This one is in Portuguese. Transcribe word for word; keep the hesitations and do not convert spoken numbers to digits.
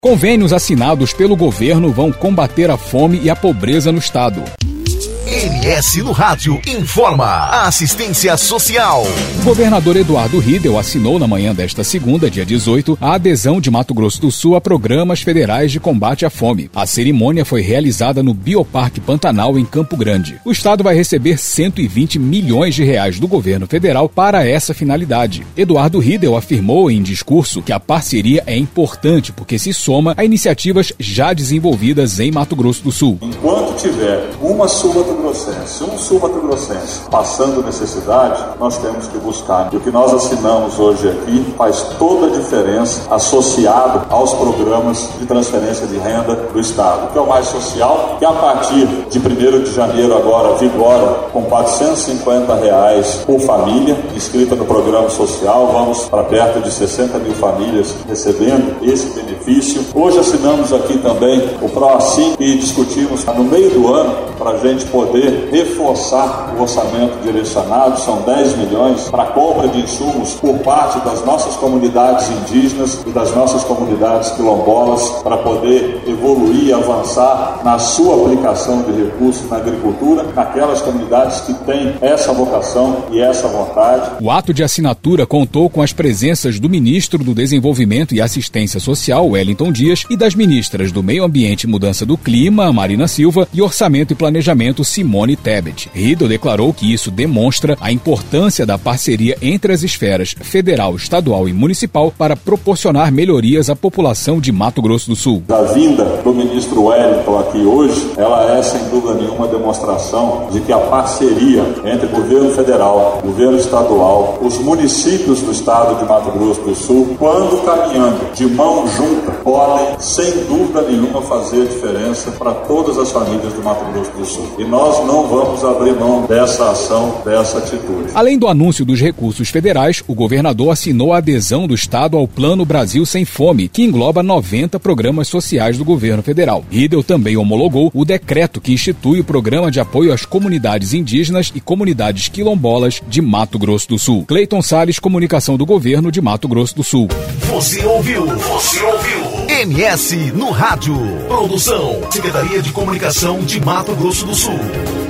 Convênios assinados pelo governo vão combater a fome e a pobreza no estado. M S no Rádio informa a assistência social. O governador Eduardo Riedel assinou na manhã desta segunda, dia dezoito, a adesão de Mato Grosso do Sul a programas federais de combate à fome. A cerimônia foi realizada no Bioparque Pantanal, em Campo Grande. O estado vai receber cento e vinte milhões de reais do governo federal para essa finalidade. Eduardo Riedel afirmou em discurso que a parceria é importante porque se soma a iniciativas já desenvolvidas em Mato Grosso do Sul. Enquanto tiver uma sul-mato-grossense, um sul-mato-grossense passando necessidade, nós temos que buscar. E o que nós assinamos hoje aqui faz toda a diferença associado aos programas de transferência de renda do Estado, que é o mais social, que a partir de primeiro de janeiro agora vigora com quatrocentos e cinquenta reais por família inscrita no programa social. Vamos para perto de sessenta mil famílias recebendo esse benefício. Hoje assinamos aqui também o PROASSIM e discutimos no meio do ano para a gente poder reforçar o orçamento direcionado. São dez milhões para a compra de insumos por parte das nossas comunidades indígenas e das nossas comunidades quilombolas para poder evoluir e avançar na sua aplicação de recursos na agricultura, naquelas comunidades que têm essa vocação e essa vontade. O ato de assinatura contou com as presenças do ministro do Desenvolvimento e Assistência Social, Wellington Dias, e das ministras do Meio Ambiente e Mudança do Clima, Marina Silva, e Orçamento e Planejamento, Simone Tebet. Riedel declarou que isso demonstra a importância da parceria entre as esferas federal, estadual e municipal para proporcionar melhorias à população de Mato Grosso do Sul. A vinda do ministro Wellington aqui hoje, ela é sem dúvida nenhuma demonstração de que a parceria entre governo federal, governo estadual, os municípios do estado de Mato Grosso do Sul, quando caminhando de mão junta, podem sem dúvida nenhuma fazer diferença para todas as famílias do Mato Grosso do Sul. E nós não vamos abrir mão dessa ação, dessa atitude. Além do anúncio dos recursos federais, o governador assinou a adesão do estado ao Plano Brasil Sem Fome, que engloba noventa programas sociais do governo federal. Riedel também homologou o decreto que institui o Programa de Apoio às Comunidades Indígenas e Comunidades Quilombolas de Mato Grosso do Sul. Cleiton Salles, Comunicação do Governo de Mato Grosso do Sul. Você ouviu? Você ouviu? M S no Rádio. Produção, Secretaria de Comunicação de Mato Grosso do Sul.